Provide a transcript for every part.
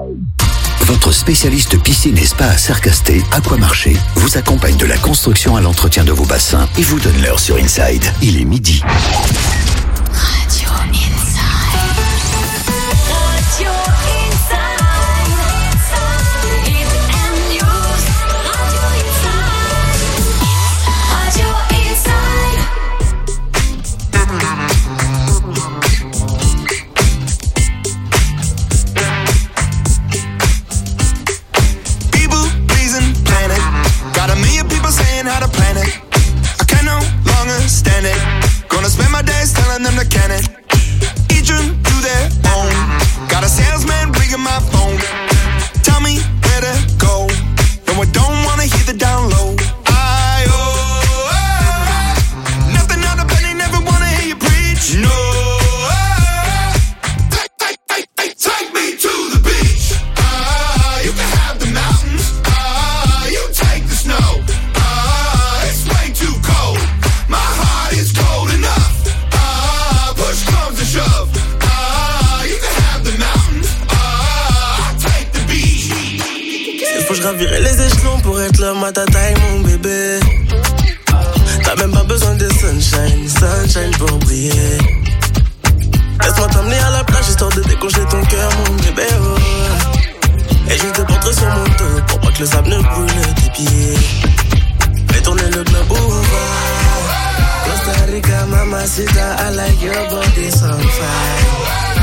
Votre spécialiste piscine et spa à Sercasté, Aquamarché, vous accompagne de la construction à l'entretien de vos bassins et vous donne l'heure sur Inside. Il est midi. Radio Inside. Radio Inside. Hit and News. Radio Inside. People pleasing planet. Got a million people saying how to plan it. I can no longer stand it. Gonna spend my days telling them to can it. Each them to their own. Got a salesman ringing my phone. Tell me where to go. No, I don't wanna hear the down low. Nothing out of bed, they never wanna hear you preach. No. Take me to the beach. You can have the mountains. You take the snow. It's way too cold. My heart is cold enough. Push comes to shove. You can have the mountains. I'll take the beach. Il faut que je gravirais les échelons pour être l'homme à ta taille, mon bébé. T'as même pas besoin de sunshine pour briller. Laisse-moi t'emmener à la plage histoire de décongeler ton cœur, mon bébé. Oh. Et juste te porter sur mon dos pour pas que le sable ne brûle tes pieds. Fais tourner le globe over. Costa Rica, mamacita, I like your body so fine.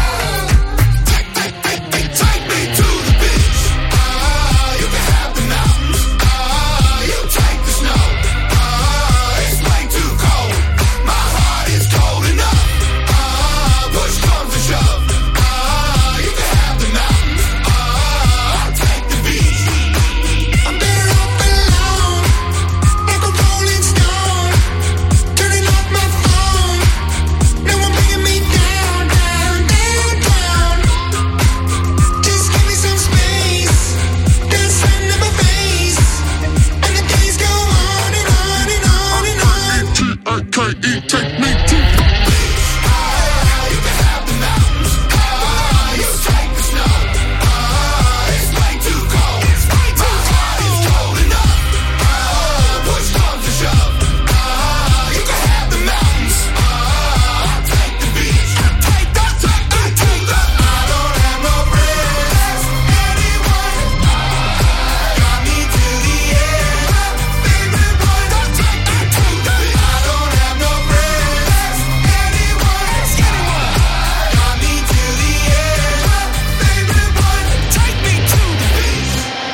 Take me to the beach. You can have the mountains. You take the snow. It's way too cold. My heart is cold enough. Push comes to shove. You can have the mountains. I'll take the beach. I'm better off alone, like a rolling stone. Turning off my phone. No one bringing me down, down, down, down. Just give me some space. The sun in my face, and the days go on and on and on and on. T-I-K-E, take me to the beach. You can have the mountains. You take the snow. It's way too cold. My heart is cold enough. Push comes to shove. You can have the mountains. I'll take the beach. Take the. I don't have no friends. Anyone got me to the end. Favorite one. Take me to the beach. I don't have no friends. Anyone got me to the end. Favorite one. Take me to the beach.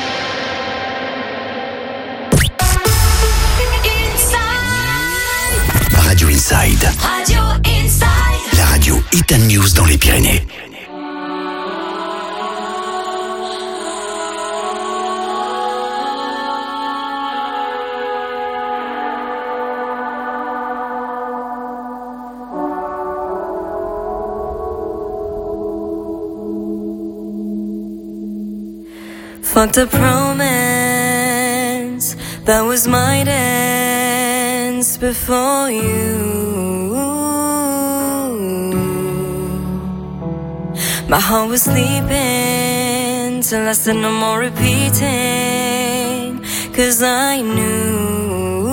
Inside. Radio Inside. Radio Inside. La radio Hit and News dans les Pyrénées. Fucked a romance that was my dance before you. My heart was sleeping till I said no more repeating, 'cause I knew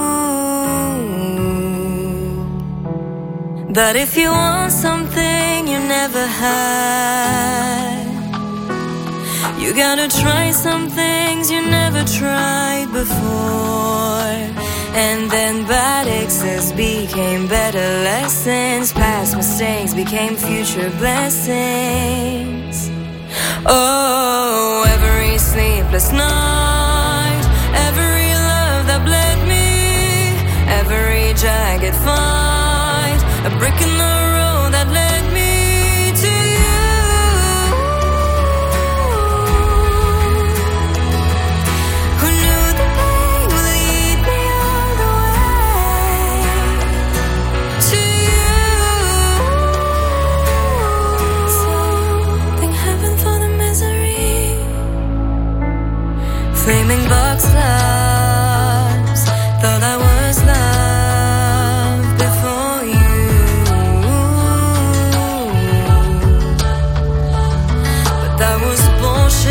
that if you want something you never had, you gotta try some things you never tried before. And then bad exes became better lessons. Past mistakes became future blessings. Oh, every sleepless night, every love that bled me, every jagged fight, a brick in the road that led me to you. Who knew the pain would lead me all the way to you? So thank heaven for the misery. Flaming box loves, thought I was loved before you. But that was bullshit.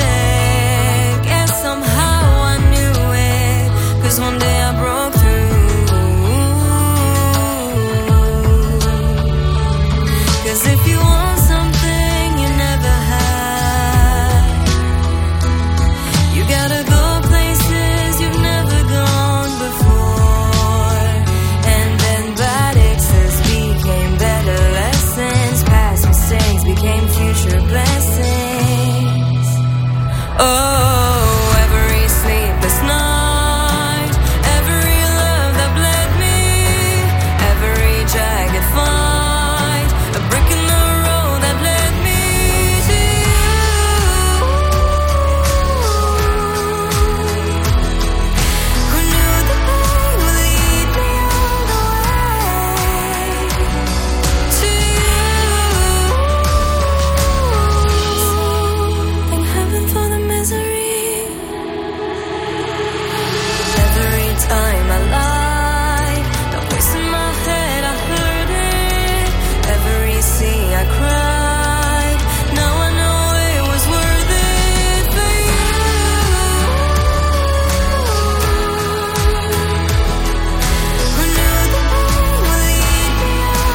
Oh, every sleepless night, every love that bled me, every jagged fight, a brick in the road that led me to you. Who knew the pain would lead me all the way to you? Thank heaven for the misery. Every time I lied, the voice in my head, I heard it. Every sea I cried, now I know it was worth it for you. Who knew the pain would lead me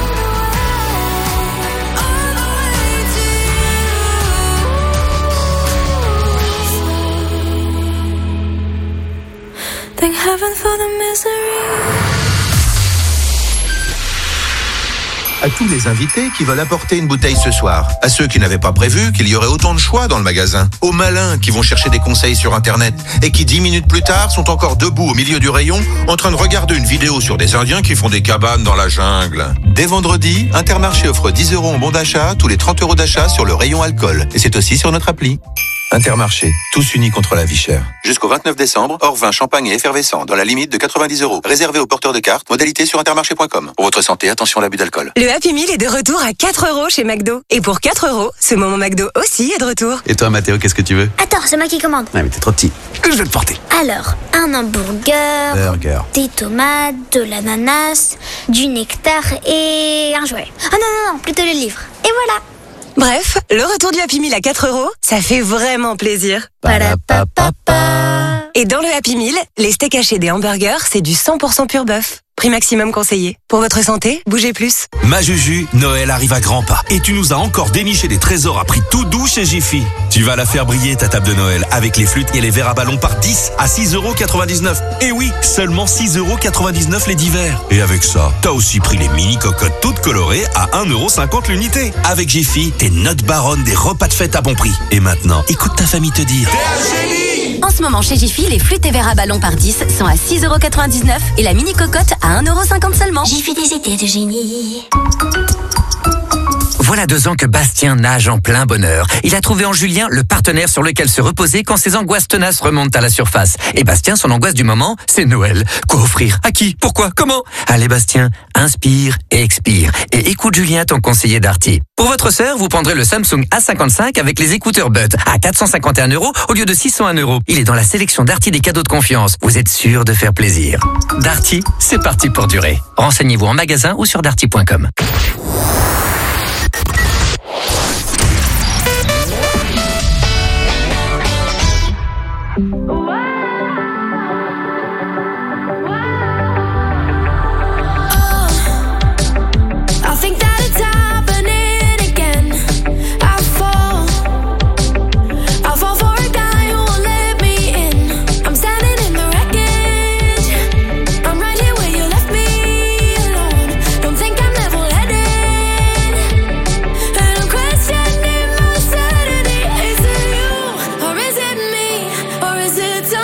all the way to you. Thank heaven for the misery. À tous les invités qui veulent apporter une bouteille ce soir. À ceux qui n'avaient pas prévu qu'il y aurait autant de choix dans le magasin. Aux malins qui vont chercher des conseils sur Internet et qui 10 minutes plus tard sont encore debout au milieu du rayon en train de regarder une vidéo sur des Indiens qui font des cabanes dans la jungle. Dès vendredi, Intermarché offre 10 € en bon d'achat tous les 30 € d'achat sur le rayon alcool. Et c'est aussi sur notre appli. Intermarché, tous unis contre la vie chère. Jusqu'au 29 décembre, hors vin, champagne et effervescent, dans la limite de 90 €. Réservé aux porteurs de cartes, modalité sur intermarché.com. Pour votre santé, attention à l'abus d'alcool. Le Happy Meal est de retour à 4 € chez McDo. Et pour 4 €, ce moment McDo aussi est de retour. Et toi, Mathéo, qu'est-ce que tu veux? Attends, c'est moi qui commande. Ouais, mais t'es trop petit. Je vais te porter. Alors, un hamburger, Burger. des tomates, de l'ananas, du nectar et un jouet. Ah non, plutôt le livre. Et voilà. Bref, le retour du Happy Meal à 4 €, ça fait vraiment plaisir. Parapapapa. Et dans le Happy Meal, les steaks hachés des hamburgers, c'est du 100% pur bœuf. Prix maximum conseillé. Pour votre santé, bougez plus. Ma Juju, Noël arrive à grands pas. Et tu nous as encore déniché des trésors à prix tout doux chez Jiffy. Tu vas la faire briller ta table de Noël avec les flûtes et les verres à ballon par 10 à 6,99 €. Et oui, seulement 6,99 € les 10 verres. Et avec ça, t'as aussi pris les mini cocottes toutes colorées à 1,50 € l'unité. Avec Jiffy, t'es notre baronne des repas de fête à bon prix. Et maintenant, écoute ta famille te dire. En ce moment, chez Jiffy, les flûtes et verres à ballon par 10 sont à 6,99 € et la mini cocotte à 1,50 € seulement. Jiffy des idées de génie. Voilà 2 ans que Bastien nage en plein bonheur. Il a trouvé en Julien le partenaire sur lequel se reposer quand ses angoisses tenaces remontent à la surface. Et Bastien, son angoisse du moment, c'est Noël. Quoi offrir? À qui? Pourquoi? Comment? Allez Bastien, inspire et expire. Et écoute Julien, ton conseiller Darty. Pour votre sœur, vous prendrez le Samsung A55 avec les écouteurs Buds à 451 € au lieu de 601 €. Il est dans la sélection Darty des cadeaux de confiance. Vous êtes sûr de faire plaisir. Darty, c'est parti pour durer. Renseignez-vous en magasin ou sur darty.com. Or is it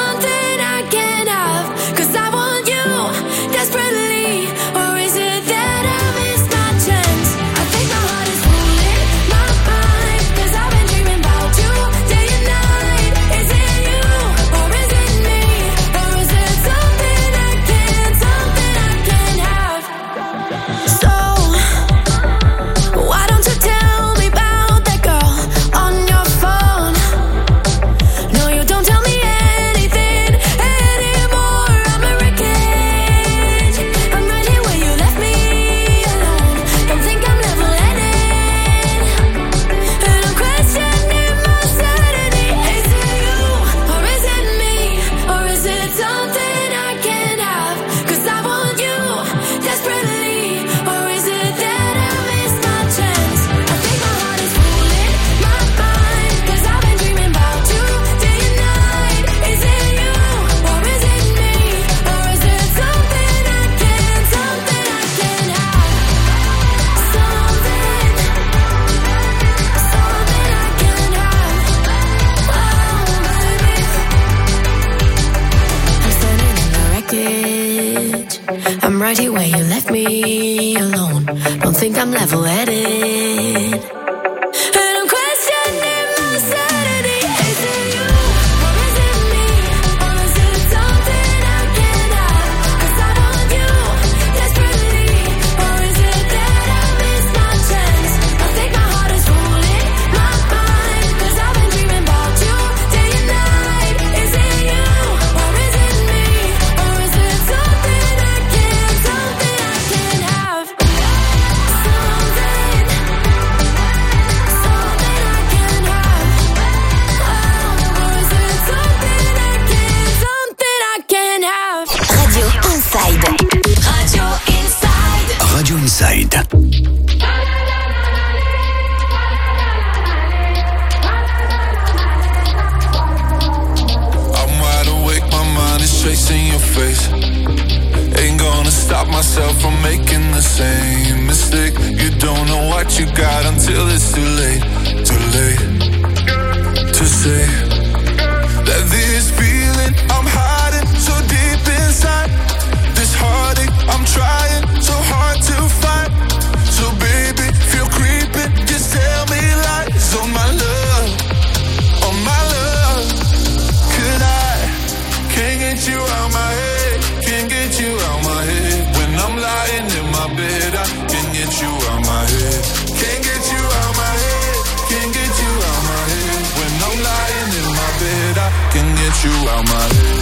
right here where you left me alone. Don't think I'm level-headed. And I'm questioning my sanity. Is it you, or is it me? Or is it something I can't have? 'Cause I want you desperately. Or is it that I missed my chance? I think my heart is ruling my mind. 'Cause I've been dreaming about you day and night. Is it you, or is it me? Or is it something I can't have? Something, I can't have. Radio Inside. Radio Inside. Radio Inside. I'm wide awake, my mind is chasing your face. Ain't gonna stop myself from making the same mistake. You don't know what you got until it's too late. Too late to say that this feeling I'm hiding so deep inside. This heartache I'm trying so hard to find. So baby, feel creeping, just tell me lies on my love, on my love. Could I, can't get you out my head, can't get you out my head. When I'm lying in my bed, I can't get you out my head. Can't get you out my head, can't get you out my head. When I'm lying in my bed, I can get you out my head.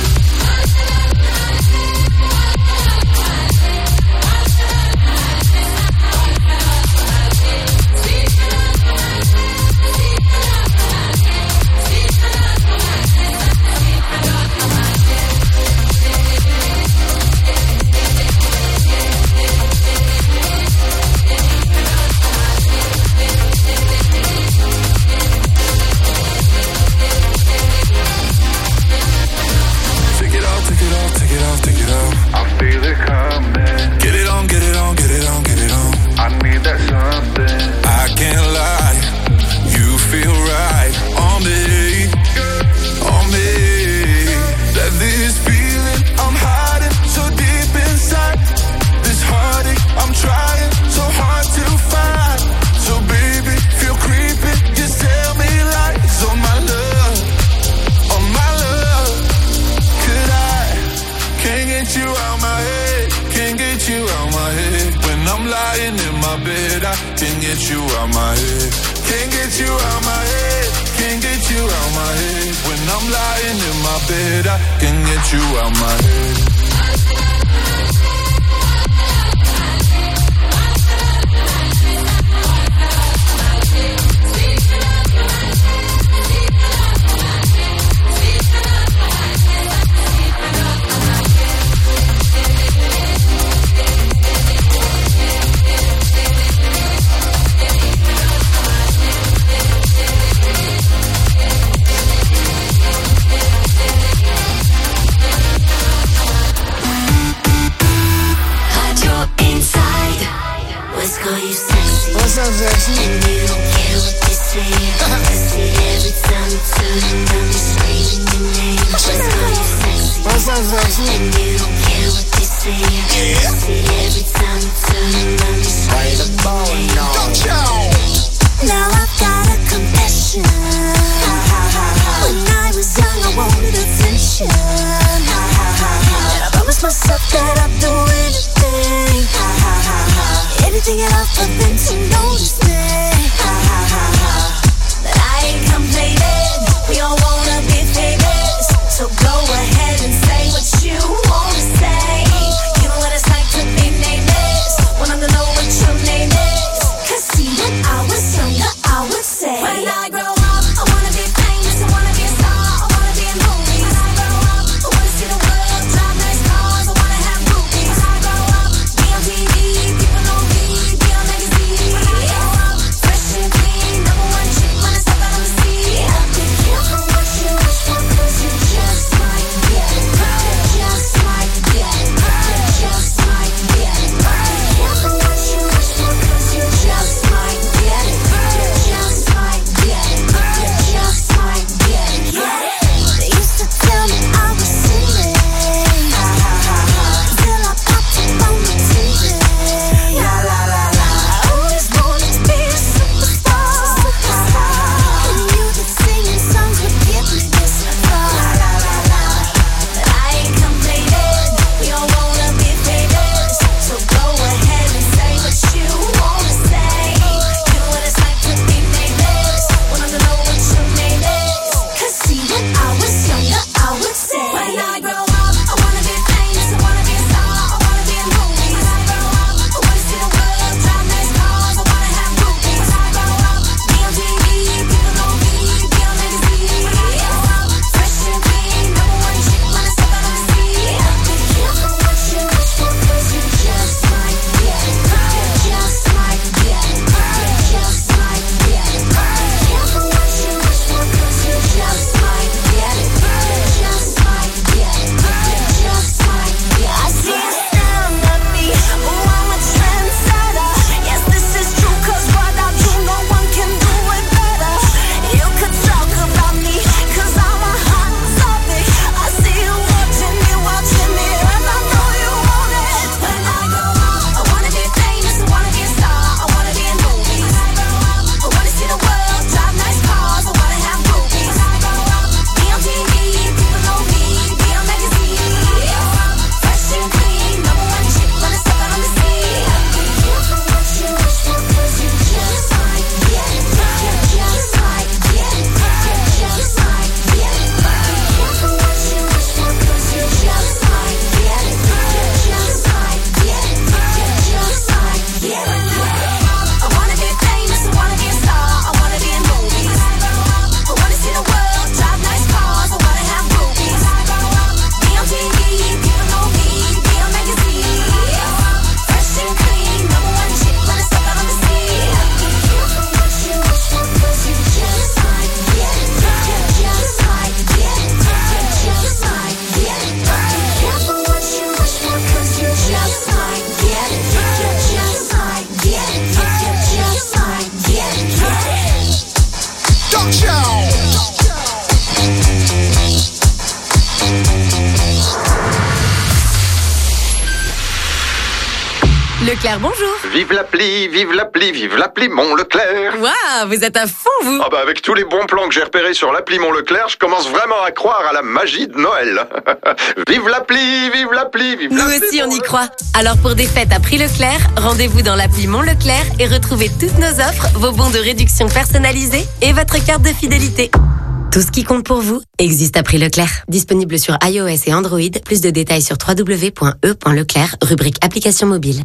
Leclerc, bonjour. Vive l'appli, vive l'appli Mon Leclerc. Waouh, vous êtes à fond, vous. Ah bah avec tous les bons plans que j'ai repérés sur l'appli Mon Leclerc, je commence vraiment à croire à la magie de Noël. Vive l'appli, vive l'appli, vive Nous l'appli. aussi, on y croit. Alors pour des fêtes à prix Leclerc, rendez-vous dans l'appli Mon Leclerc et retrouvez toutes nos offres, vos bons de réduction personnalisés et votre carte de fidélité. Tout ce qui compte pour vous existe à prix Leclerc. Disponible sur iOS et Android. Plus de détails sur www.e.leclerc, rubrique application mobile.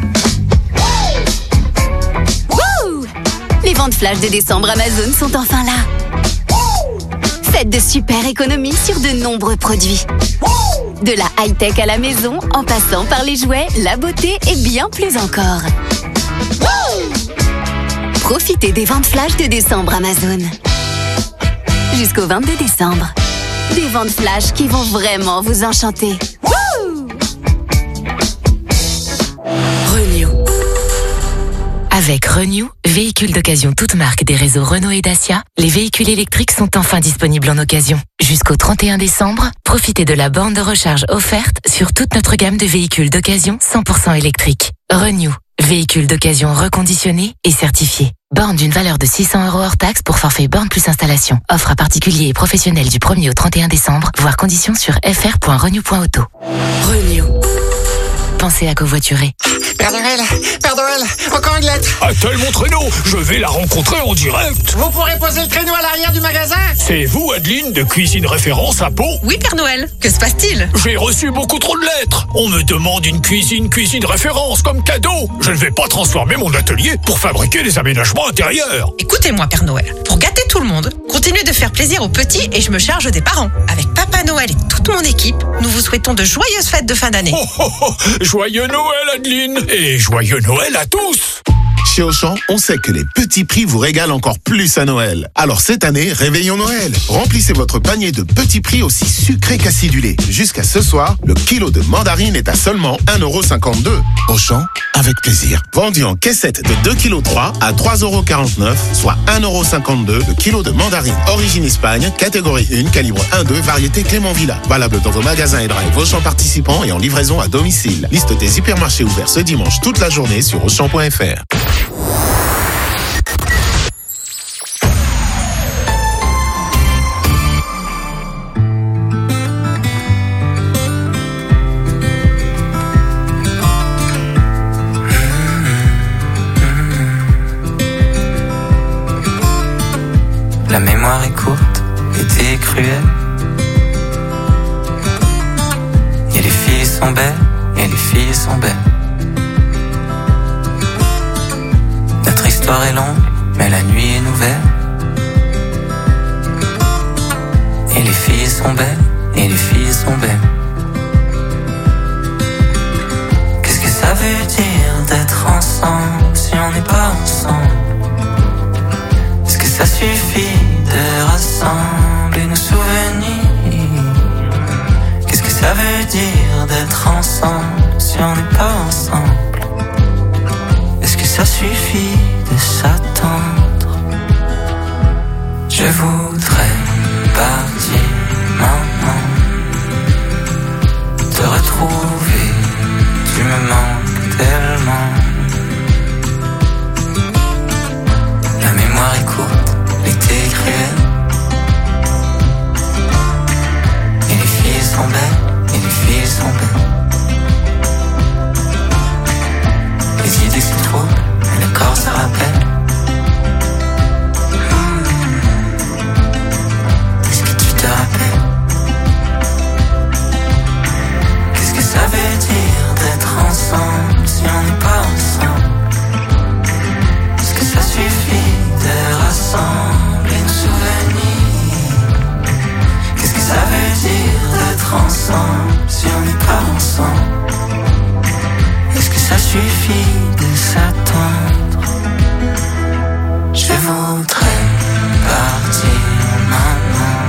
Wouh! Les ventes flash de décembre Amazon sont enfin là. Faites de super économies sur de nombreux produits. De la high-tech à la maison, en passant par les jouets, la beauté et bien plus encore. Profitez des ventes flash de décembre Amazon. Jusqu'au 22 décembre. Des ventes flash qui vont vraiment vous enchanter. Renew. Avec Renew, véhicules d'occasion toutes marques des réseaux Renault et Dacia, les véhicules électriques sont enfin disponibles en occasion. Jusqu'au 31 décembre, profitez de la borne de recharge offerte sur toute notre gamme de véhicules d'occasion 100% électriques. Renew, véhicules d'occasion reconditionnés et certifiés. Borne d'une valeur de 600 € hors taxe pour forfait borne plus installation. Offre à particuliers et professionnels du 1er au 31 décembre. Voir conditions sur fr.renew.auto. Renew. Pensez à covoiturer. Père Noël, encore une lettre. Attelle mon traîneau, je vais la rencontrer en direct. Vous pourrez poser le traîneau à l'arrière du magasin? C'est vous, Adeline, de Cuisine Référence à Pau? Oui, Père Noël. Que se passe-t-il? J'ai reçu beaucoup trop de lettres. On me demande une cuisine référence comme cadeau. Je ne vais pas transformer mon atelier pour fabriquer des aménagements intérieurs. Écoutez-moi, Père Noël. Pour gâter tout le monde, continuez de faire plaisir aux petits et je me charge des parents. Avec Papa Noël et toute mon équipe, nous vous souhaitons de joyeuses fêtes de fin d'année. Oh, oh, oh. Joyeux Noël, Adeline. Et joyeux Noël à tous. Chez Auchan, on sait que les petits prix vous régalent encore plus à Noël. Alors cette année, réveillons Noël. Remplissez votre panier de petits prix aussi sucrés qu'acidulés. Jusqu'à ce soir, le kilo de mandarine est à seulement 1,52 €. Auchan, avec plaisir. Vendu en caissette de 2,3 kg à 3,49 €, soit 1,52 € le kilo de mandarine. Origine Espagne, catégorie 1, calibre 1,2, variété Clément Villa. Valable dans vos magasins et drive Auchan participants et en livraison à domicile. Liste des hypermarchés ouverts ce dimanche toute la journée sur Auchan.fr. La mémoire est courte, l'été est cruel. Et les filles sont belles, et les filles sont belles. Notre histoire est longue, mais la nuit est nouvelle. Et les filles sont belles, et les filles sont belles. Qu'est-ce que ça veut dire d'être ensemble si on n'est pas ensemble? Est-ce que ça suffit de rassembler nos souvenirs? Qu'est-ce que ça veut dire d'être ensemble si on n'est pas ensemble? Est-ce que ça suffit de s'attendre? Je voudrais partir maintenant, te retrouver, tu me manques tellement. La mémoire est courte, l'été est cruel. Et les filles sont belles, et les filles sont belles. Les idées se trouvent, et le corps se rappelle. Est-ce que tu te rappelles? Qu'est-ce que ça veut dire d'être ensemble si on n'est pas ensemble? Est-ce que ça suffit de rassembler nos souvenirs? Qu'est-ce que ça veut dire d'être ensemble si on n'est pas ensemble? Est-ce que ça suffit de s'attendre? Je voudrais partir maintenant,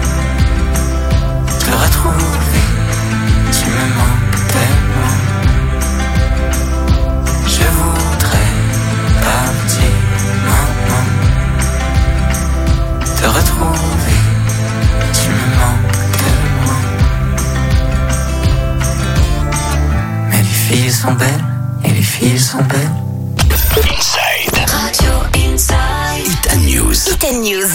te retrouver, tu me manques tellement. Je voudrais partir maintenant, te retrouver, tu me manques tellement. Mais les filles sont belles, Et les filles sont belles. Inside. Radio Inside. Hit News. Hit News.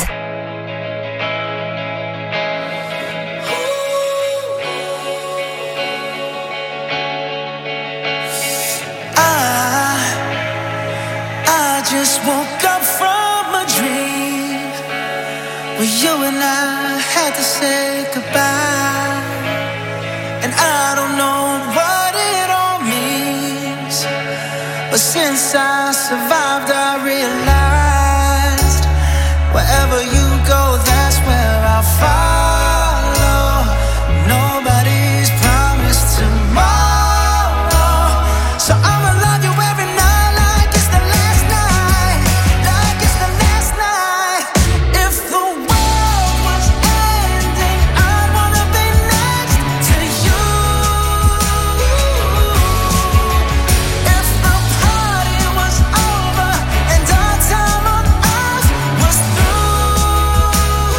I just woke up from a dream where you and I had to say goodbye. And I don't know what it all means, but since I survived I realized wherever you go, that's where I'll follow. Nobody's promised tomorrow, so I'ma love you every night like it's the last night, like it's the last night. If the world was ending, I'd wanna be next to you. If the party was over and our time on earth was through,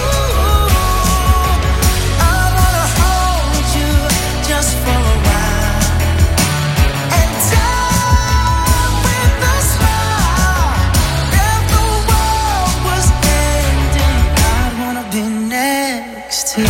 I wanna hold you just for a while and die with a smile. If the world was ending, I'd wanna be next to you.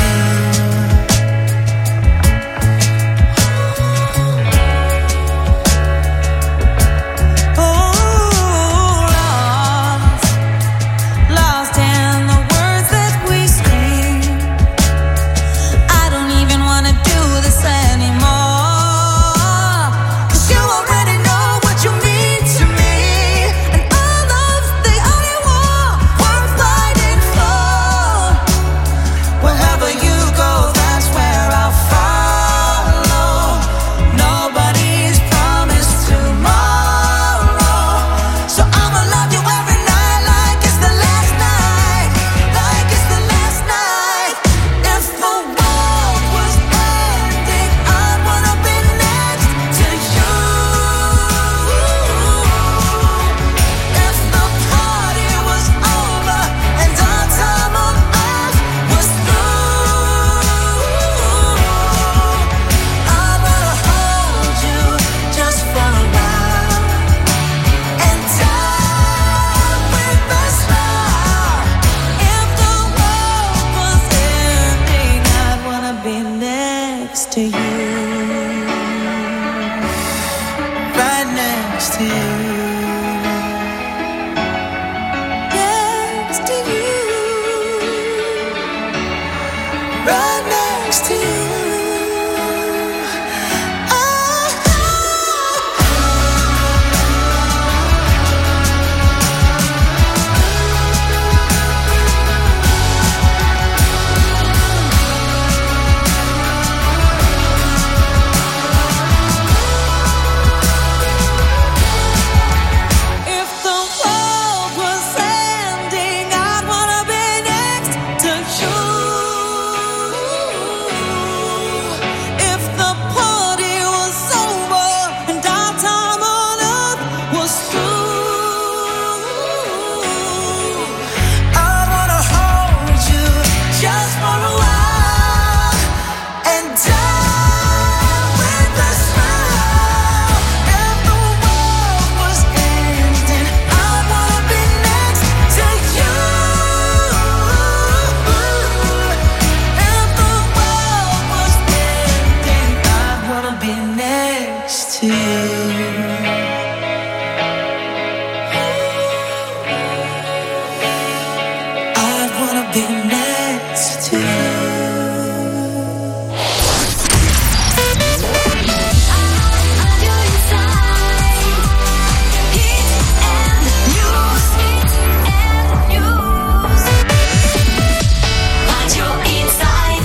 Lost in the words that we scream. I don't even wanna do this anymore, 'cause you already know what you mean to me, and all of the only war worth fighting for. Wherever you go, that's where I'll follow. Nobody's promised tomorrow, so I'ma love you every night like it's the last night, like it's the last night. If the world was ending, I'd wanna be next to you. If the party was over and our time on earth was through, I wanna hold you just for a while and die with a smile. If the world was ending, I'd wanna be next to you. Right next to you. Next to you. Right next to you. If the world was ending, I'd wanna be next to you. If the party was over and our time on earth was through, I wanna hold you just for a while and die with a smile. If the world was ending, I wanna be next to you. If the world was ending, I wanna be next to you. I wanna be next to you. Radio Inside. Hit and News. Hit and News. Radio Inside.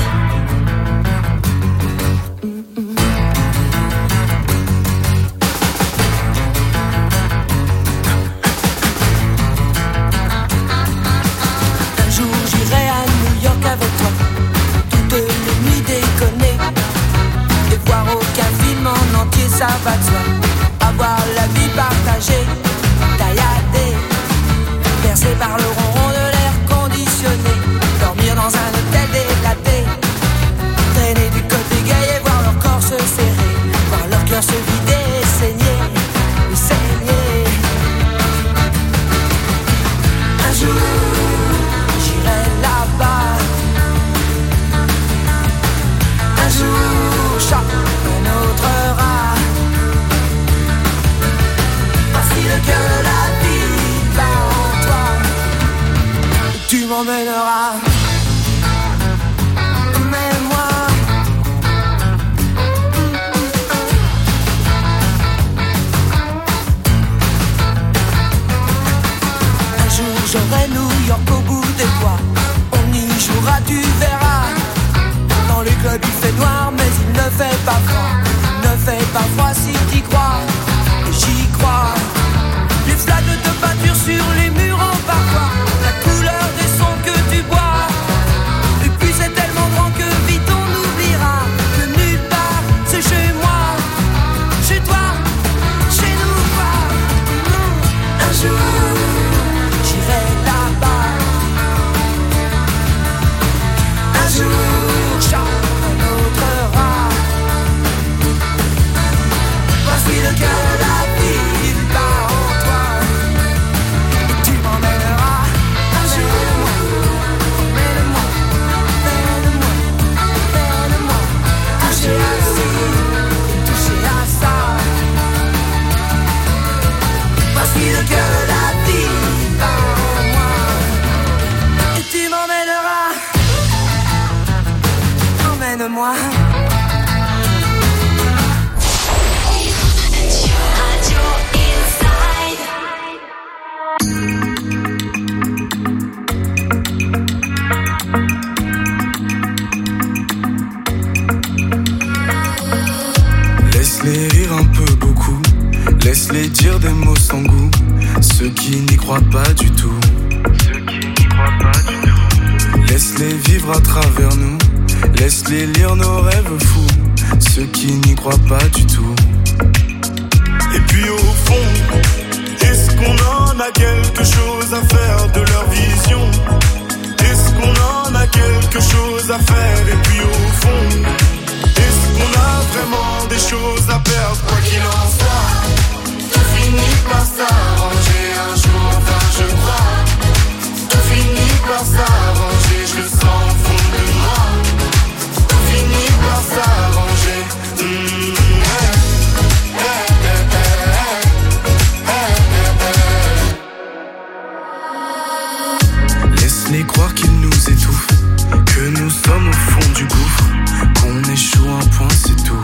Un jour j'irai à New York avec toi, toutes les nuits déconner, et voir aucun film en entier, ça va de soi. Avoir la vie partagée, tailladée, bercée par le ronron de l'air conditionné, dormir dans un hôtel délaté, traîner du côté gay et voir leur corps se serrer, voir leur cœur se vider et saigner. emmène-moi. Laisse-les rire un peu beaucoup, laisse-les dire des mots sans goût, ceux qui n'y croient pas du tout. Laisse-les vivre à travers nous, laisse-les lire nos rêves fous, ceux qui n'y croient pas du tout. Et puis au fond, est-ce qu'on en a quelque chose à faire de leur vision? Est-ce qu'on en a quelque chose à faire? Et puis au fond, est-ce qu'on a vraiment des choses à perdre? Quoi qu'il en soit, tout finit par s'arranger un jour, enfin je crois. Tout finit par s'arranger, je le sens au fond de moi. Tout finit par s'arranger. Laisse-les croire qu'ils nous étouffent, que nous sommes au fond du gouffre, qu'on échoue un point c'est tout.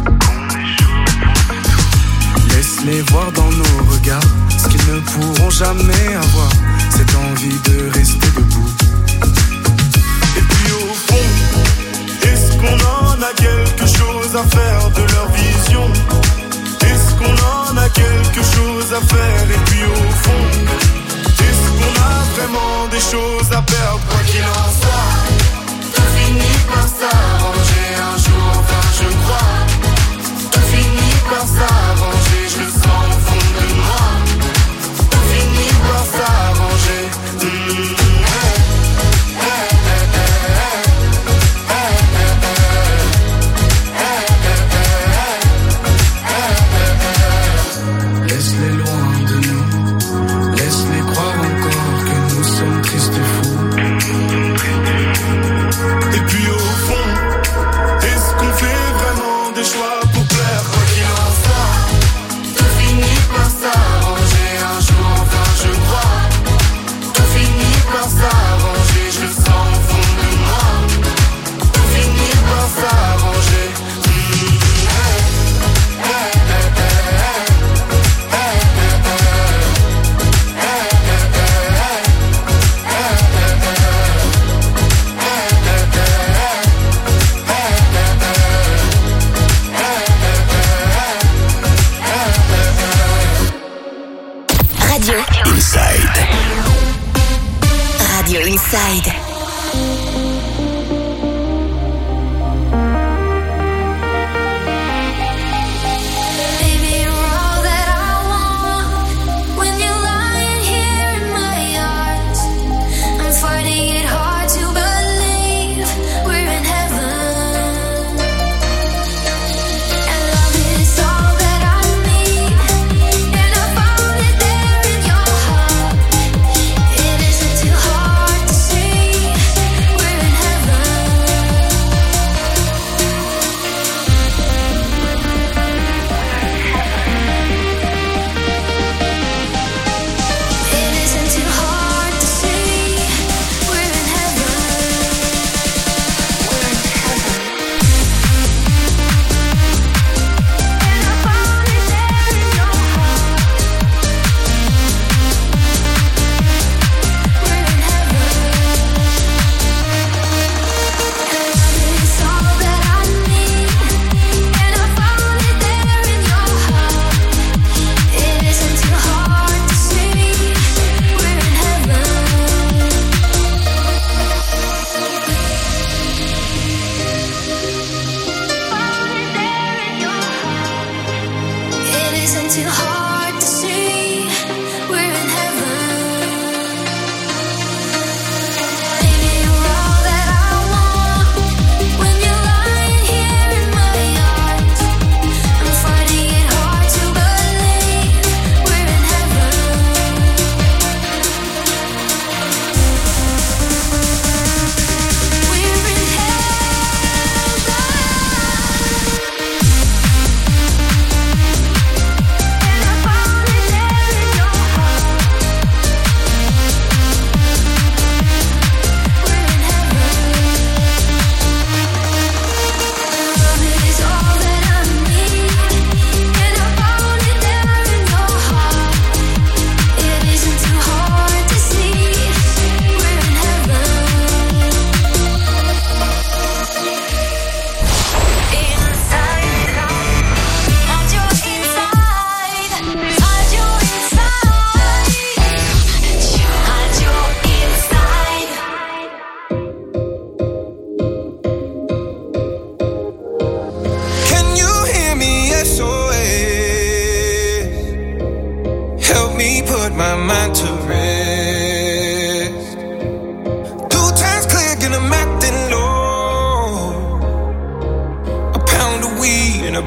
Laisse-les voir dans nos regards ce qu'ils ne pourront jamais avoir, cette envie de rester debout. Et puis au fond, est-ce qu'on en a quelque chose à faire de leur vision? Est-ce qu'on en a quelque chose à faire? Et puis au fond, est-ce qu'on a vraiment des choses à perdre? Quoi qu'il en soit, tout finit par s'arranger un jour, enfin je crois. Tout finit par s'arranger, je le sens au fond de moi. Tout finit par s'arranger. Laisse-les loin de nous, laisse-les croire encore que nous sommes tristes et fous.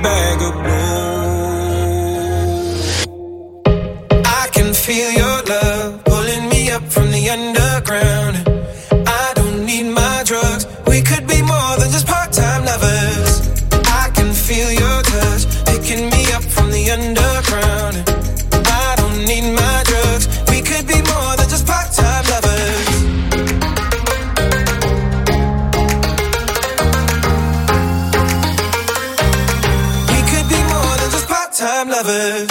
bag of gold. I can feel your love pulling me up from the underground. I don't need my drugs. We could be more than just part-time lovers. I can feel your touch picking me up from the underground. I don't need my drugs. We could be more than just part-time lovers. We could be more than just part-time lovers.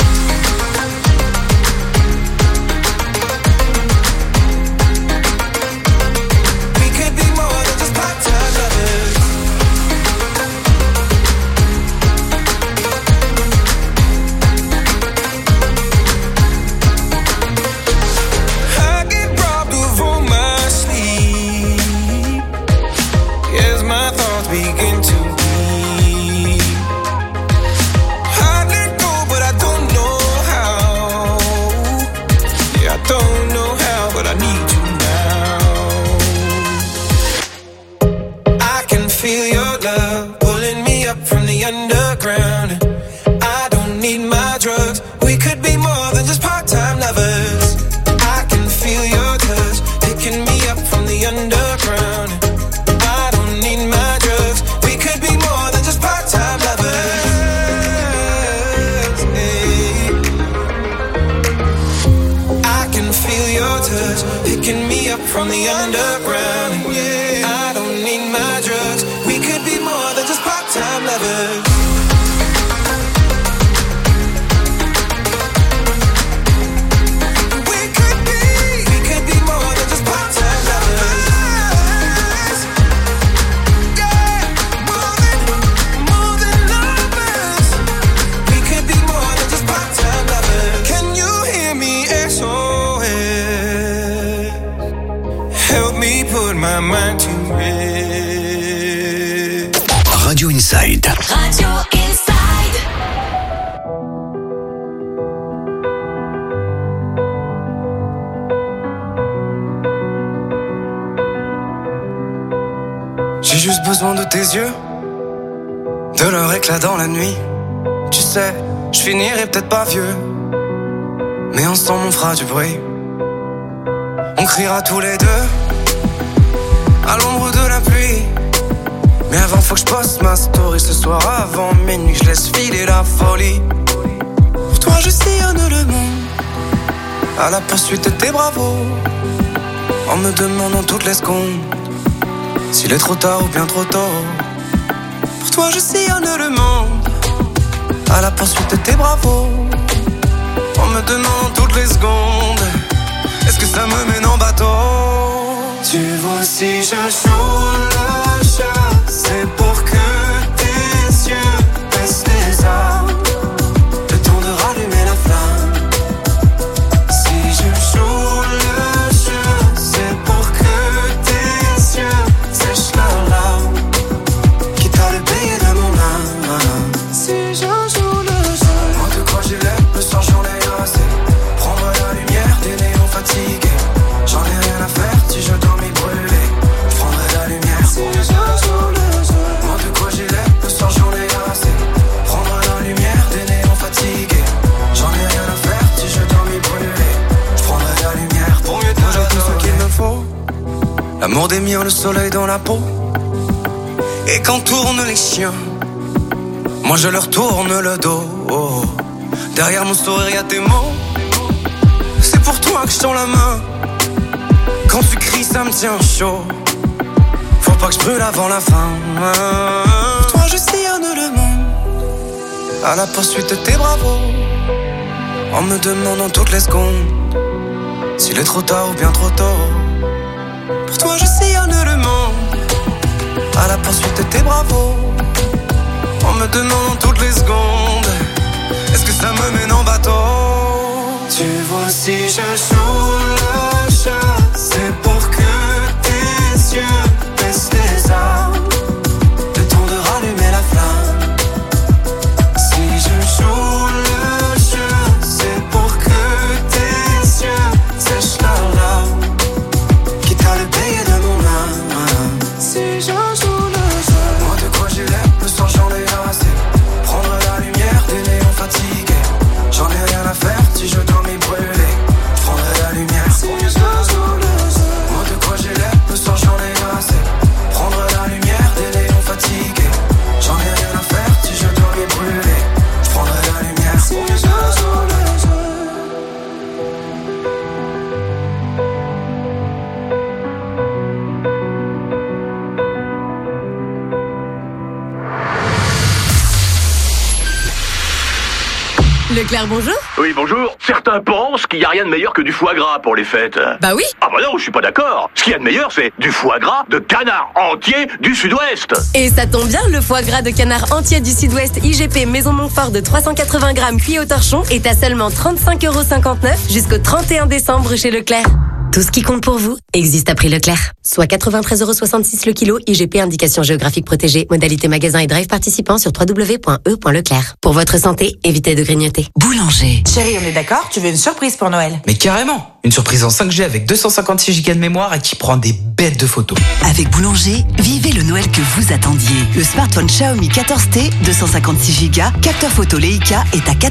Underground. I don't need my drugs. We could be more than just part-time lovers. I can feel your touch picking me up from the underground. I don't need my drugs. We could be more than just part-time lovers. Hey. I can feel your touch picking me up from the underground. Yeah. I don't need my drugs. We could be more than just part-time lovers. My mind to rest. Radio Inside. Radio Inside. J'ai juste besoin de tes yeux, de leur éclat dans la nuit. Tu sais, je finirai peut-être pas vieux, mais ensemble on fera du bruit. On criera tous les deux à l'ombre de la pluie. Mais avant faut que je poste ma story ce soir avant minuit, je laisse filer la folie. Pour toi je sillonne le monde à la poursuite de tes bravos, en me demandant toutes les secondes s'il est trop tard ou bien trop tôt. Pour toi je sillonne le monde à la poursuite de tes bravos, en me demandant toutes les secondes est-ce que ça me mène en bateau. Tu vois si je joue le jeu, c'est pour que tes yeux baissent les armes, le temps de rallumer la flamme. Si je joue le jeu, c'est pour que tes yeux sèchent leurs larmes, quitte à le payer de mon âme. Si je joue le jeu, moi de quoi j'ai l'air, le soir j'en ai assez. Prendre la lumière des néons fatigués, j'en ai rien à faire si je dois m'y brûler. Je prendrai la lumière si je joue le jeu. Moi de quoi j'ai l'air, le soir j'en ai assez. Prendre la lumière des néons fatigués, j'en ai rien à faire si je dois m'y brûler. Je prendrai la lumière pour mieux te j'ai tout ce qu'il me faut. L'amour des miens, le soleil dans la peau. Et quand tournent les chiens, moi je leur tourne le dos. Derrière mon sourire y'a tes mots. C'est pour toi que je tends la main. Quand tu cries ça me tient chaud. Faut pas que je brûle avant la fin. Pour toi je sillonne le monde à la poursuite de tes bravos, en me demandant toutes les secondes s'il est trop tard ou bien trop tôt. Pour toi je sillonne le monde à la poursuite de tes bravos, en me demandant toutes les secondes est-ce que ça me mène en bateau. Tu vois si je joue le jeu, c'est pour que tes yeux baissent les armes, le temps de rallumer la flamme. Si je joue le jeu, c'est pour que tes yeux sèchent leurs larmes, quitte à le payer de mon âme. Si je joue le jeu, moi de quoi j'ai l'air, le soir j'en ai assez. Leclerc, bonjour. Oui, bonjour. Certains pensent qu'il n'y a rien de meilleur que du foie gras pour les fêtes. Bah oui. Ah bah non, je suis pas d'accord. Ce qu'il y a de meilleur, c'est du foie gras de canard entier du Sud-Ouest. Et ça tombe bien, le foie gras de canard entier du Sud-Ouest IGP Maison Montfort de 380 grammes cuit au torchon est à seulement 35,59€ jusqu'au 31 décembre chez Leclerc. Tout ce qui compte pour vous existe à prix Leclerc. Soit 93,66€ le kilo, IGP indication géographique protégée, modalité magasin et drive participant sur www.e.leclerc. Pour votre santé, évitez de grignoter. Boulanger. Chérie, on est d'accord? Tu veux une surprise pour Noël? Mais carrément. Une surprise en 5G avec 256 Go de mémoire et qui prend des bêtes de photos. Avec Boulanger, vivez le Noël que vous attendiez. Le smartphone Xiaomi 14T, 256 Go, capteur photo Leica est à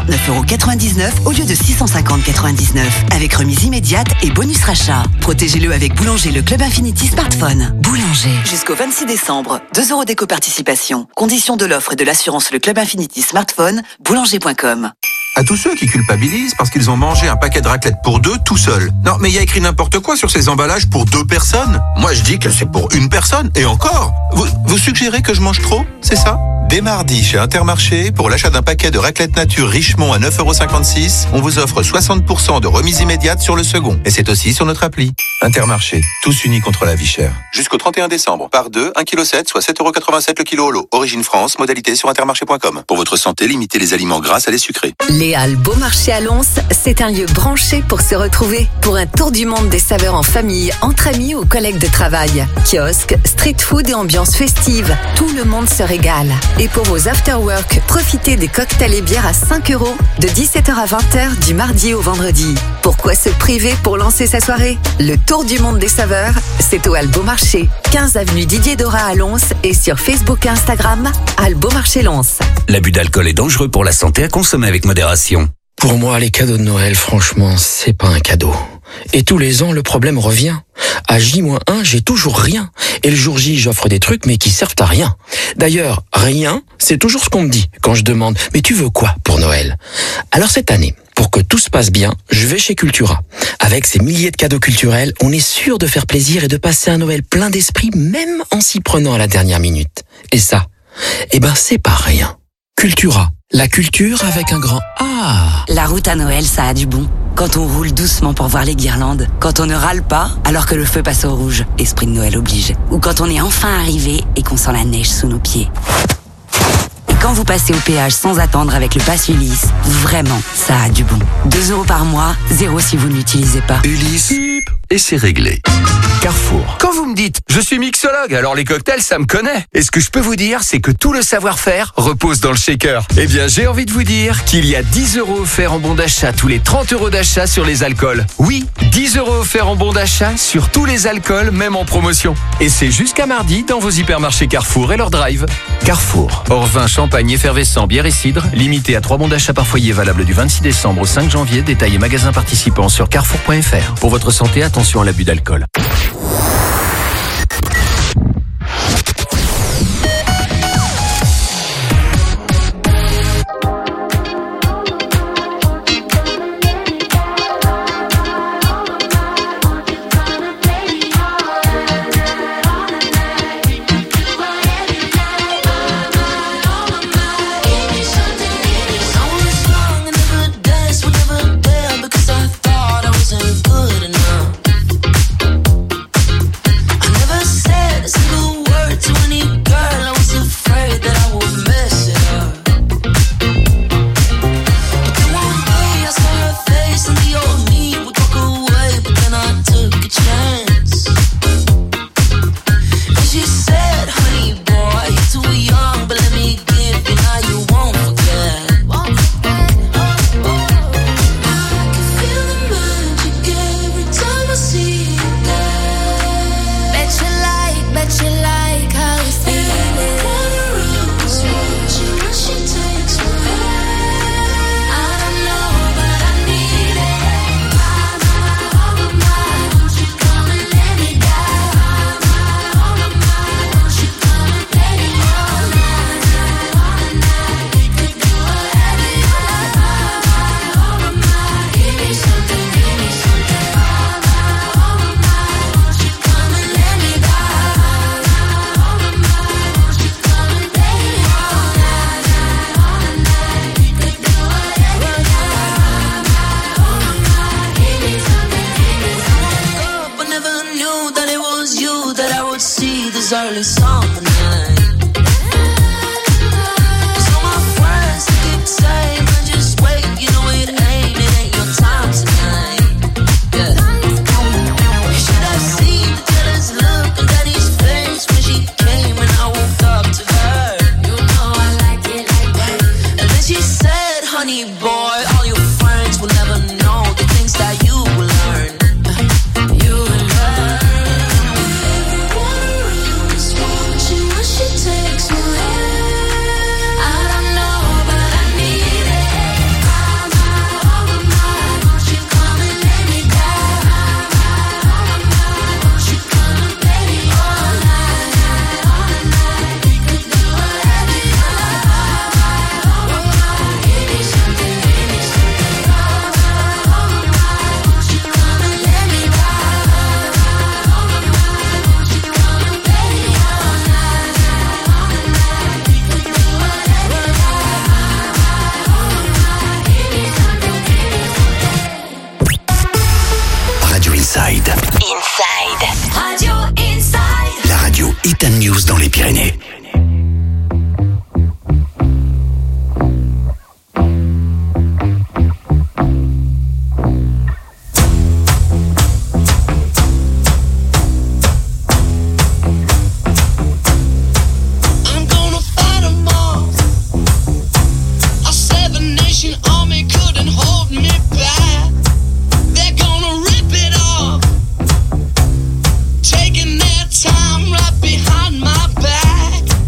449,99€ au lieu de 650,99€. Avec remise immédiate et bonus rachat. Protégez-le avec Boulanger, le Club Infinity Smartphone. Boulanger. Jusqu'au 26 décembre, 2€ d'éco-participation. Conditions de l'offre et de l'assurance le Club Infinity Smartphone, boulanger.com. À tous ceux qui culpabilisent parce qu'ils ont mangé un paquet de raclette pour deux tout seuls. Non, mais il y a écrit n'importe quoi sur ces emballages pour 2 personnes. Moi, je dis que c'est pour 1 personne. Et encore, vous suggérez que je mange trop, c'est ça? Dès mardi, chez Intermarché, pour l'achat d'un paquet de raclette nature Richemont à 9,56€, on vous offre 60% de remise immédiate sur le second. Et c'est aussi sur notre appli. Intermarché, tous unis contre la vie chère. Jusqu'au 31 décembre, par 2, 1,7 kg, soit 7,87€ le kilo au lot. Origine France, modalité sur intermarché.com. Pour votre santé, limitez les aliments gras à les sucrés. Les Halles Beaumarchais à Lons, c'est un lieu branché pour se retrouver. Pour un tour du monde des saveurs en famille, entre amis ou collègues de travail. Kiosques, street food et ambiance festive. Tout le monde se régale. Et pour vos after-work, profitez des cocktails et bières à 5€ de 17h à 20h du mardi au vendredi. Pourquoi se priver pour lancer sa soirée? Le tour du monde des saveurs, c'est au Halles Beaumarchais, 15 avenue Didier Dora à Lons et sur Facebook et Instagram, Halles Beaumarchais Lons. L'abus d'alcool est dangereux pour la santé, à consommer avec modération. Pour moi, les cadeaux de Noël, franchement, c'est pas un cadeau. Et tous les ans, le problème revient. À J-1, j'ai toujours rien. Et le jour J, j'offre des trucs, mais qui servent à rien. D'ailleurs, rien, c'est toujours ce qu'on me dit quand je demande « Mais tu veux quoi pour Noël ?» Alors cette année, pour que tout se passe bien, je vais chez Cultura. Avec ces milliers de cadeaux culturels, on est sûr de faire plaisir et de passer un Noël plein d'esprit, même en s'y prenant à la dernière minute. Et ça, c'est pas rien. Cultura. La culture avec un grand A. La route à Noël, ça a du bon. Quand on roule doucement pour voir les guirlandes. Quand on ne râle pas alors que le feu passe au rouge. Esprit de Noël oblige. Ou quand on est enfin arrivé et qu'on sent la neige sous nos pieds. Et quand vous passez au péage sans attendre avec le pass Ulysse, vraiment, ça a du bon. 2€ par mois, 0 si vous ne l'utilisez pas. Ulysse, et c'est réglé. Carrefour. Quand vous me dites « je suis mixologue », alors les cocktails, ça me connaît. Et ce que je peux vous dire, c'est que tout le savoir-faire repose dans le shaker. Eh bien, j'ai envie de vous dire qu'il y a 10€ offerts en bon d'achat tous les 30€ d'achat sur les alcools. Oui, 10€ offerts en bon d'achat sur tous les alcools, même en promotion. Et c'est jusqu'à mardi dans vos hypermarchés Carrefour et leur drive. Carrefour. Hors vin, champagne, effervescent, bière et cidre, limité à 3 bons d'achat par foyer, valable du 26 décembre au 5 janvier, détail et magasin participants sur carrefour.fr. Pour votre santé, attention à l'abus d'alcool. was early summer night. So my friends keep saying, just wait, you know it ain't your time tonight. Yeah. You should have seen the jealous look on Daddy's face when she came and I woke up to her. You know I like it like that. And then she said, honey boy, all your friends will never know the things that you will learn. You will learn. She takes my hand. I don't know, but I need it. Won't you come and lay me down? Won't you come and play me all night? We could do whatever you like. Give me something, give me something. Won't you come and lay me down? Won't you come and play me all night? Radio Inside. Radio Inside. La radio Hit and News dans les Pyrénées. I'm gonna fight 'em all. I said the nation army couldn't hold me back. They're gonna rip it off, taking their time right behind my back.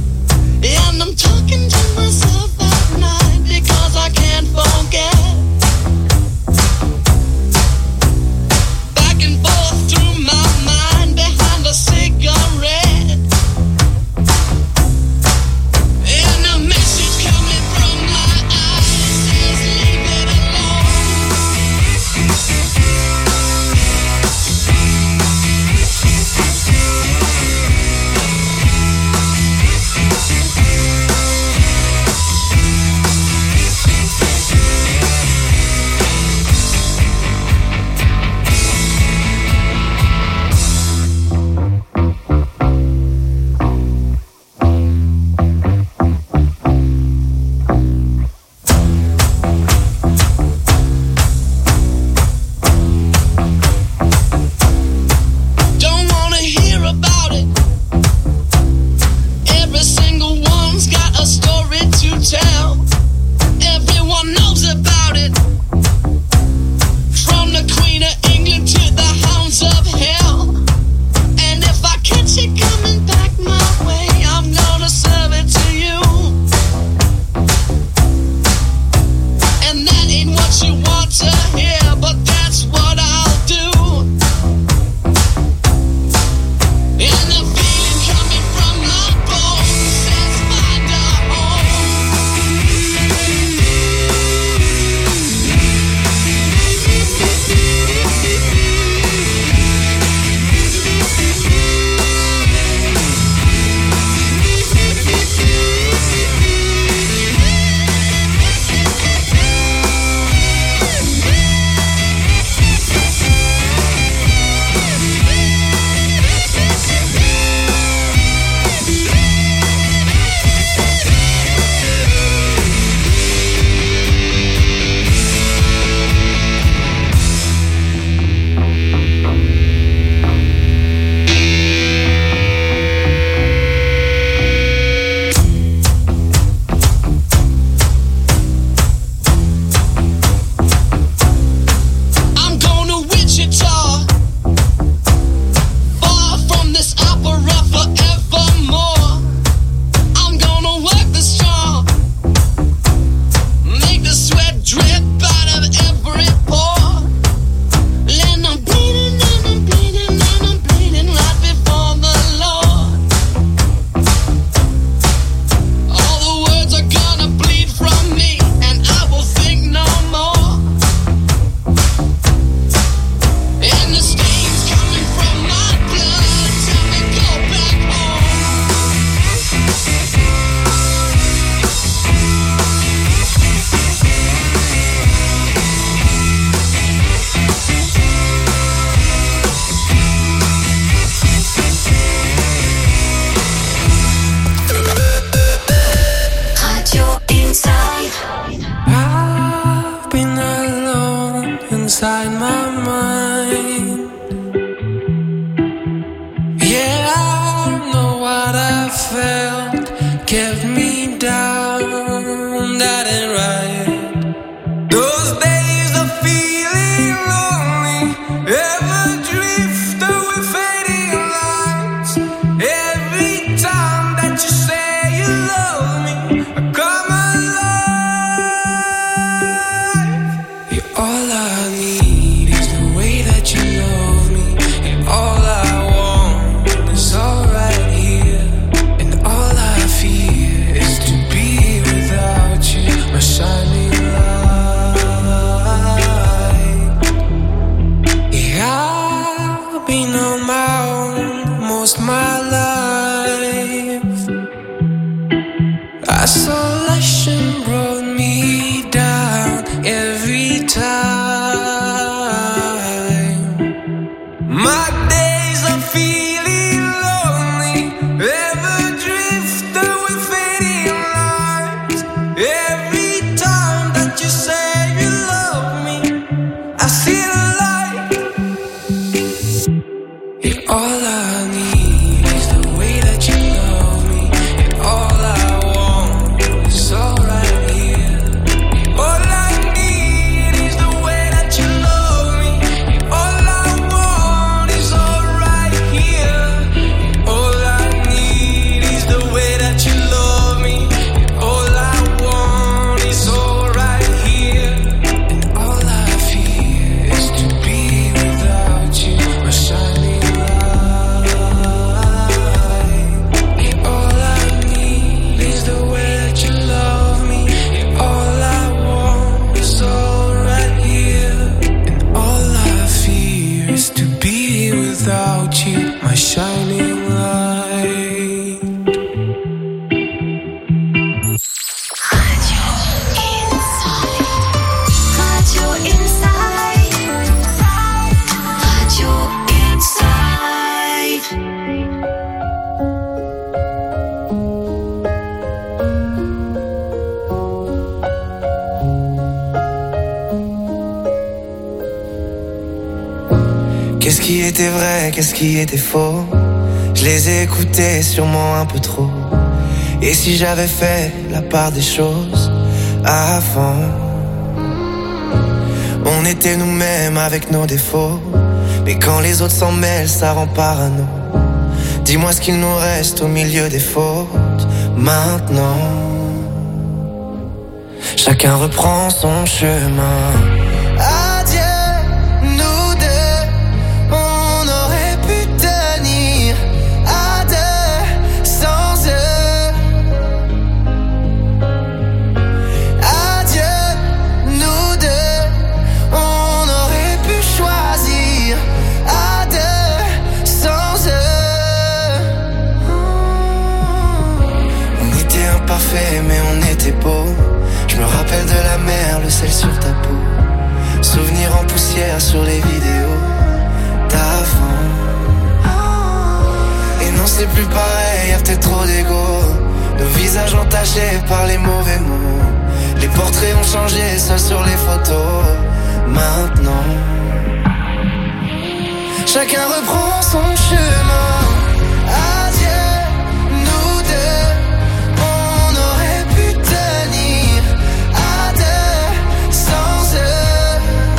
world kept me down, that ain't right. Those days of feeling lonely, ever drift away fading lights. Every time that you say you love me, I come alive. You're all I need is the way that you love me, and all I want is all right here, and all I fear is to be without you, my shining light. Yeah, I've been on my own most my life. Isolation brought me down every time. My days of feeling lonely, ever drift away fading lights. Every time that you say you love me, I see the light. And all I need is the way that you love me, and all I want is all right here. All I need is the way that you love me, and all I want is all right here. All I need is the way that you love me, and all I want is all right here. And all I fear is to be without you, my shining light. And all I need is the way that you love me, and all I want is all right here. And all I fear is to be without you, my shining light. Radio Inside. Radio Inside. Qu'est-ce qui était vrai, qu'est-ce qui était faux? Je les ai écoutés sûrement un peu trop. Et si j'avais fait la part des choses avant? On était nous-mêmes avec nos défauts, mais quand les autres s'en mêlent, ça rend parano. Dis-moi ce qu'il nous reste au milieu des fautes maintenant. Chacun reprend son chemin. Adieu, nous deux, on aurait pu tenir à deux sans eux. Adieu, nous deux, on aurait pu choisir à deux sans eux. On était imparfaits mais on était beaux. Je me rappelle de la mer, le sel sur ta peau. Souvenirs en poussière sur les vidéos d'avant. Et non c'est plus pareil, y'a peut-être trop d'ego. Nos visages entachés par les mauvais mots. Les portraits ont changé, seuls sur les photos. Maintenant chacun reprend son chemin. Adieu, nous deux, on aurait pu tenir à deux sans eux.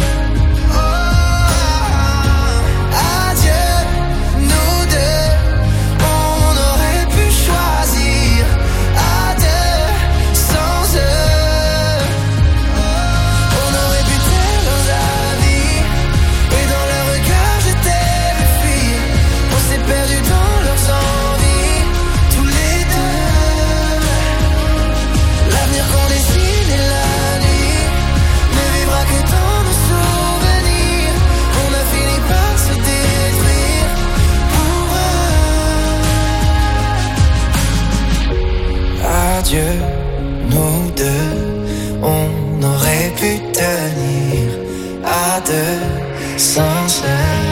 Adieu, nous deux, on aurait pu choisir à deux sans eux. On aurait pu taire leurs avis, et dans leur regard j'étais le fuir. On s'est perdu dans leurs envies, tous les deux. L'avenir qu'on dessine et la nuit ne vivra que dans nos souvenirs. On a fini par se détruire pour eux. Adieu, nous deux, on aurait pu tenir à deux sans eux.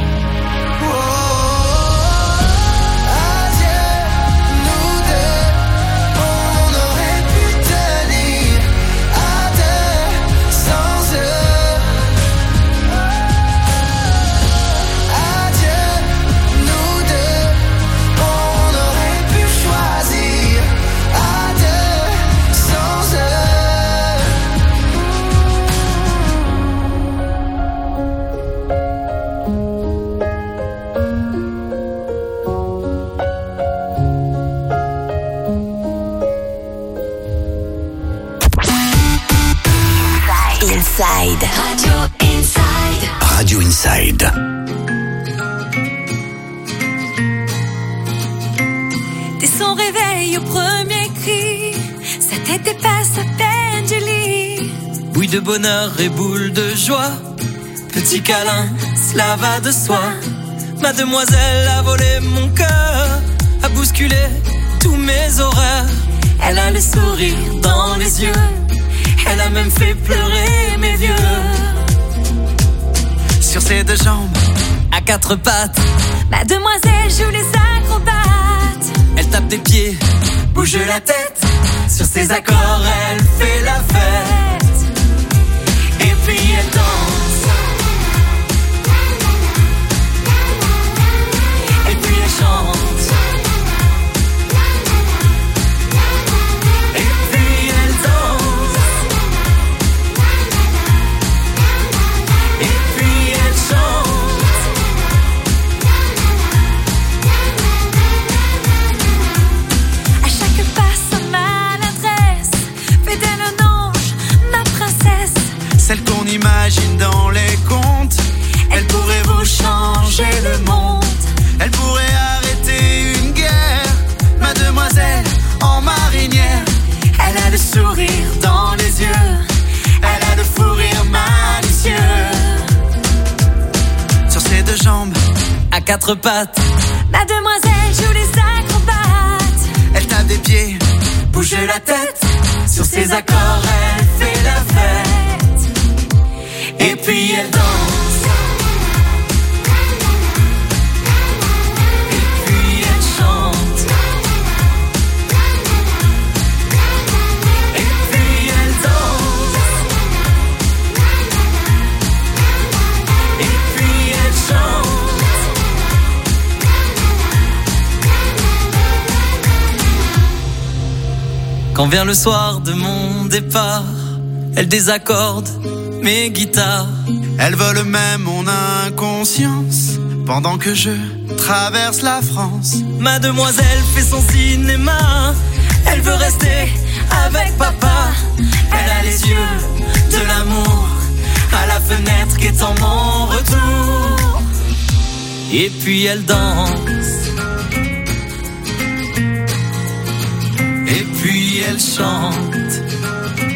Adieu, nous deux, on aurait pu tenir à deux sans eux. Adieu, nous deux, on aurait pu choisir. Inside. Radio Inside. Dès son réveil au premier cri, sa tête dépasse à peine du lit. Bouille de bonheur et boule de joie, petit câlin, cela va de soi. Mademoiselle a volé mon cœur, a bousculé tous mes horaires. Elle a le sourire dans les yeux, elle a même fait pleurer mes vieux. Sur ses deux jambes, à quatre pattes, Mademoiselle joue les acrobates. elle tape des pieds, bouge la tête. Sur ses accords, elle fait la fête. Et puis elle danse. Et puis elle chante. Et puis elle danse. Et puis elle chante. À chaque pas sa maladresse fait d'elle un ange, ma princesse. Celle qu'on imagine dans les contes, elle pourrait vous changer le monde. Elle pourrait arrêter une guerre, mademoiselle en marinière. Elle a le sourire dans les yeux, elle a le fou rire malicieux. Sur ses deux jambes, à quatre pattes, Mademoiselle joue les acrobates. elle tape des pieds, bouge la tête. Sur ses accords, elle fait la fête. Et puis elle danse. Et puis elle chante. Et puis elle danse. Et puis elle chante. Quand vient le soir de mon départ, elle désaccorde mes guitares. Elle vole même mon inconscience pendant que je traverse la France. Mademoiselle fait son cinéma, elle veut rester avec papa. Elle a les yeux de l'amour à la fenêtre qui est en mon retour. Et puis elle danse. Et puis elle chante.